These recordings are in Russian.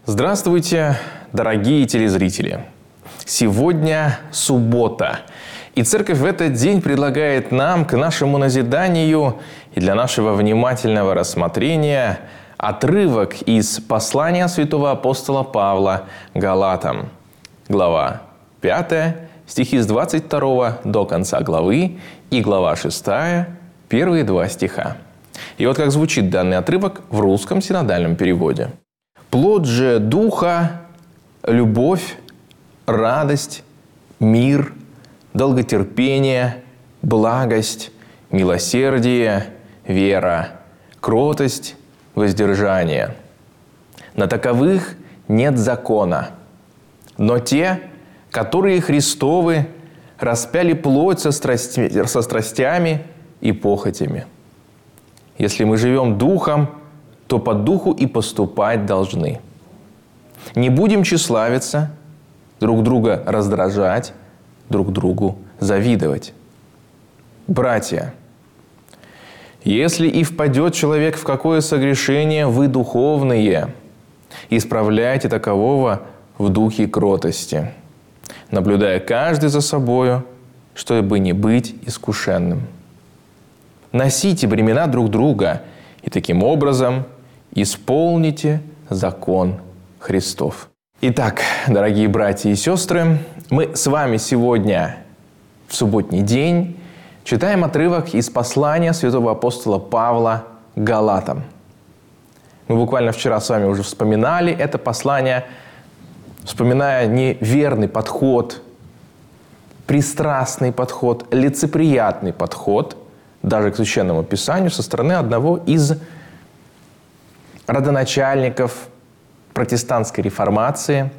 Здравствуйте, дорогие телезрители! Сегодня суббота, и Церковь в этот день предлагает нам к нашему назиданию и для нашего внимательного рассмотрения отрывок из послания святого апостола Павла Галатам, глава 5, стихи с 22 до конца главы, и глава 6, первые два стиха. И вот как звучит данный отрывок в русском синодальном переводе. «Плод же Духа – любовь, радость, мир, долготерпение, благость, милосердие, вера, кротость, воздержание. На таковых нет закона. Но те, которые Христовы, распяли плоть со страстями и похотями. Если мы живем Духом, то по Духу и поступать должны. Не будем тщеславиться, друг друга раздражать, друг другу завидовать. Братья, если и впадет человек в какое согрешение, вы духовные, исправляйте такового в духе кротости, наблюдая каждый за собою, чтобы не быть искушенным. Носите бремена друг друга, и таким образом исполните закон Христов». Итак, дорогие братья и сестры, мы с вами сегодня в субботний день читаем отрывок из послания святого апостола Павла Галатам. Мы буквально вчера с вами уже вспоминали это послание, вспоминая неверный подход, пристрастный подход, лицеприятный подход даже к Священному Писанию со стороны одного из родоначальников протестантской реформации.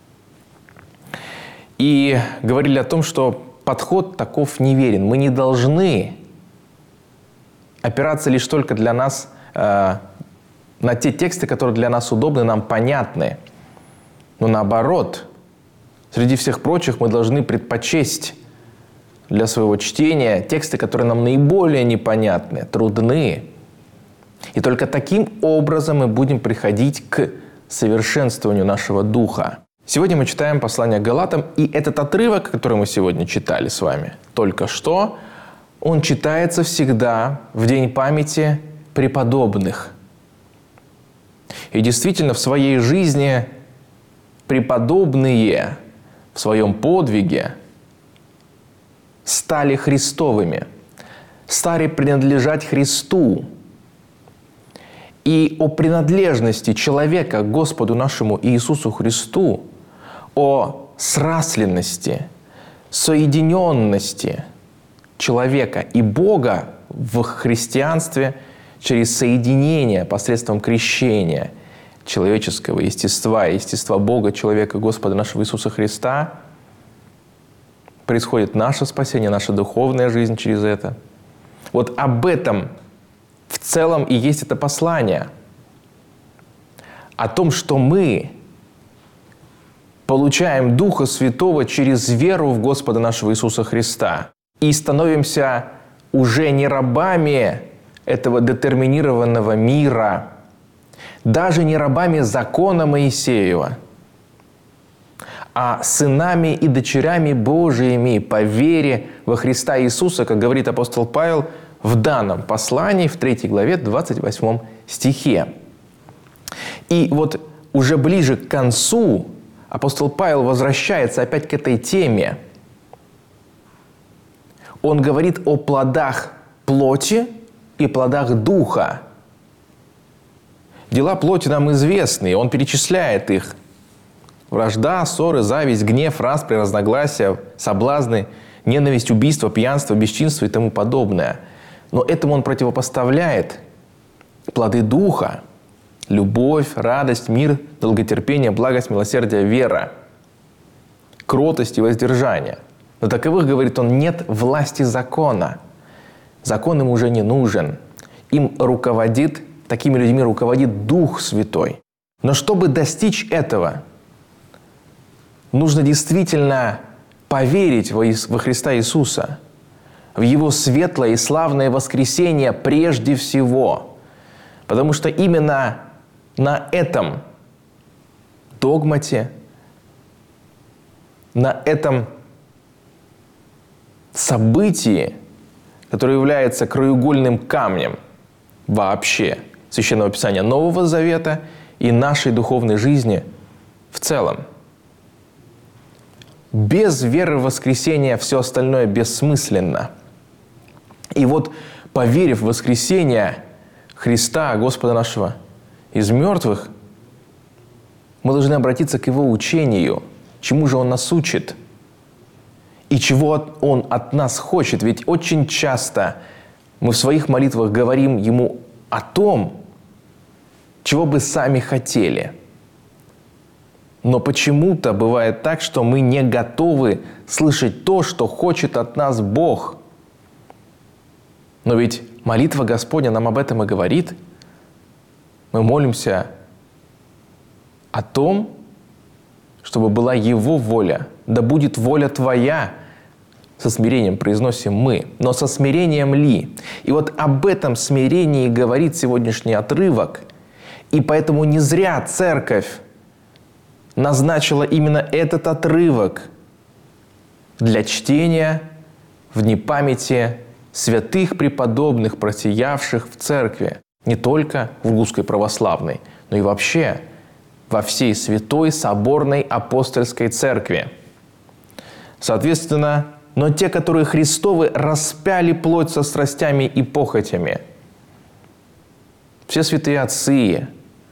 И говорили о том, что подход таков неверен. Мы не должны опираться лишь только для нас на те тексты, которые для нас удобны, нам понятны. Но наоборот, среди всех прочих мы должны предпочесть для своего чтения тексты, которые нам наиболее непонятны, трудны. И только таким образом мы будем приходить к совершенствованию нашего духа. Сегодня мы читаем послание к Галатам, и этот отрывок, который мы сегодня читали с вами только что, он читается всегда в день памяти преподобных. И действительно, в своей жизни преподобные в своем подвиге стали Христовыми, стали принадлежать Христу. И о принадлежности человека к Господу нашему Иисусу Христу, о срасленности, соединенности человека и Бога в христианстве через соединение посредством крещения человеческого естества и естества Бога, человека, Господа нашего Иисуса Христа, происходит наше спасение, наша духовная жизнь через это. Вот об этом в целом и есть это послание. О том, что мы получаем Духа Святого через веру в Господа нашего Иисуса Христа и становимся уже не рабами этого детерминированного мира, даже не рабами закона Моисеева, а сынами и дочерями Божиими по вере во Христа Иисуса, как говорит апостол Павел в данном послании, в 3 главе, 28 стихе. И вот уже ближе к концу апостол Павел возвращается опять к этой теме. Он говорит о плодах плоти и плодах духа. Дела плоти нам известны, он перечисляет их. Вражда, ссоры, зависть, гнев, распри, разногласия, соблазны, ненависть, убийство, пьянство, бесчинство и тому подобное. Но этому он противопоставляет плоды Духа: любовь, радость, мир, долготерпение, благость, милосердие, вера, кротость и воздержание. Но таковых, говорит он, нет власти закона. Закон им уже не нужен. Им руководит, такими людьми руководит Дух Святой. Но чтобы достичь этого, нужно действительно поверить во Христа Иисуса, в Его светлое и славное воскресение прежде всего. Потому что именно на этом догмате, на этом событии, которое является краеугольным камнем вообще Священного Писания Нового Завета и нашей духовной жизни в целом. Без веры в воскресение все остальное бессмысленно. И вот, поверив в воскресение Христа, Господа нашего, из мертвых, мы должны обратиться к Его учению, чему же Он нас учит и чего Он от нас хочет. Ведь очень часто мы в своих молитвах говорим Ему о том, чего бы сами хотели. Но почему-то бывает так, что мы не готовы слышать то, что хочет от нас Бог. Но ведь молитва Господня нам об этом и говорит. Мы молимся о том, чтобы была Его воля. Да будет воля Твоя. Со смирением произносим мы. Но со смирением ли? И вот об этом смирении говорит сегодняшний отрывок. И поэтому не зря Церковь назначила именно этот отрывок для чтения в дни памяти святых преподобных, просиявших в Церкви. Не только в Русской Православной, но и вообще во всей Святой Соборной Апостольской Церкви. Соответственно, но те, которые Христовы, распяли плоть со страстями и похотями. Все святые отцы,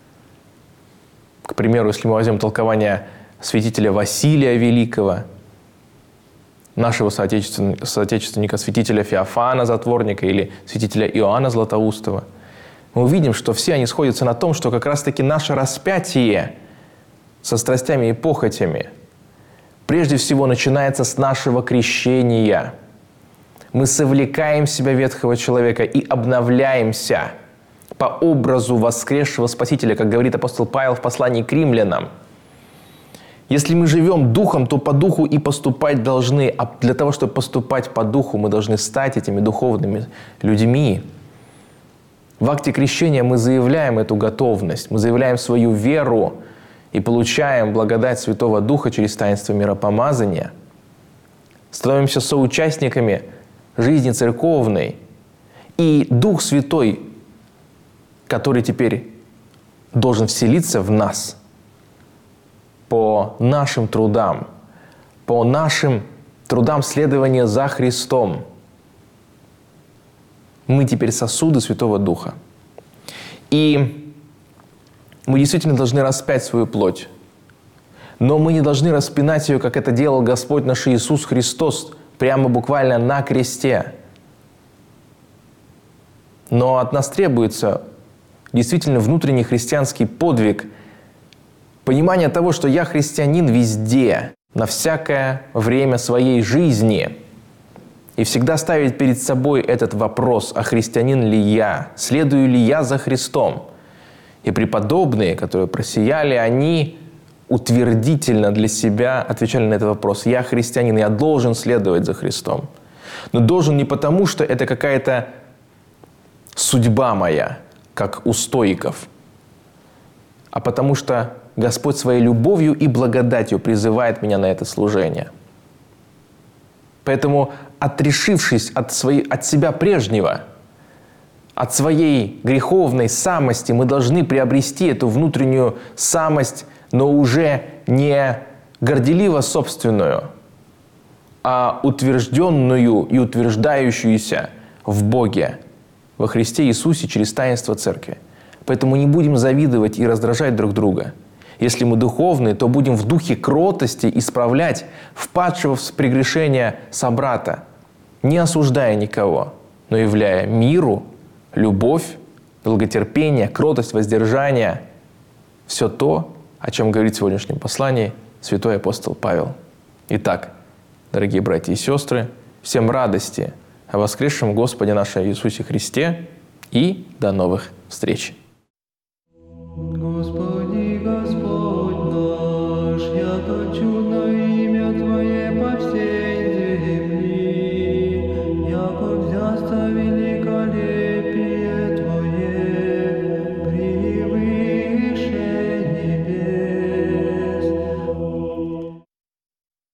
к примеру, если мы возьмем толкование святителя Василия Великого, нашего соотечественника, святителя Феофана Затворника или святителя Иоанна Златоустого, мы увидим, что все они сходятся на том, что как раз-таки наше распятие со страстями и похотями прежде всего начинается с нашего крещения. Мы совлекаем в себя ветхого человека и обновляемся по образу воскресшего Спасителя, как говорит апостол Павел в послании к римлянам. Если мы живем духом, то по духу и поступать должны. А для того, чтобы поступать по духу, мы должны стать этими духовными людьми. В акте крещения мы заявляем эту готовность, мы заявляем свою веру и получаем благодать Святого Духа через таинство миропомазания. Становимся соучастниками жизни церковной. И Дух Святой, который теперь должен вселиться в нас по нашим трудам следования за Христом. Мы теперь сосуды Святого Духа. И мы действительно должны распять свою плоть. Но мы не должны распинать ее, как это делал Господь наш Иисус Христос, прямо буквально на кресте. Но от нас требуется действительно внутренний христианский подвиг, понимание того, что я христианин везде, на всякое время своей жизни. И всегда ставить перед собой этот вопрос, а христианин ли я, следую ли я за Христом. И преподобные, которые просияли, они утвердительно для себя отвечали на этот вопрос. Я христианин, я должен следовать за Христом. Но должен не потому, что это какая-то судьба моя, как у стоиков, а потому что Господь своей любовью и благодатью призывает меня на это служение. Поэтому, отрешившись от себя прежнего, от своей греховной самости, мы должны приобрести эту внутреннюю самость, но уже не горделиво собственную, а утвержденную и утверждающуюся в Боге, во Христе Иисусе через таинство Церкви. Поэтому не будем завидовать и раздражать друг друга. Если мы духовные, то будем в духе кротости исправлять впадшего в прегрешение собрата, не осуждая никого, но являя миру, любовь, долготерпение, кротость, воздержание – все то, о чем говорит в сегодняшнем послании святой апостол Павел. Итак, дорогие братья и сестры, всем радости о воскресшем Господе нашем Иисусе Христе и до новых встреч!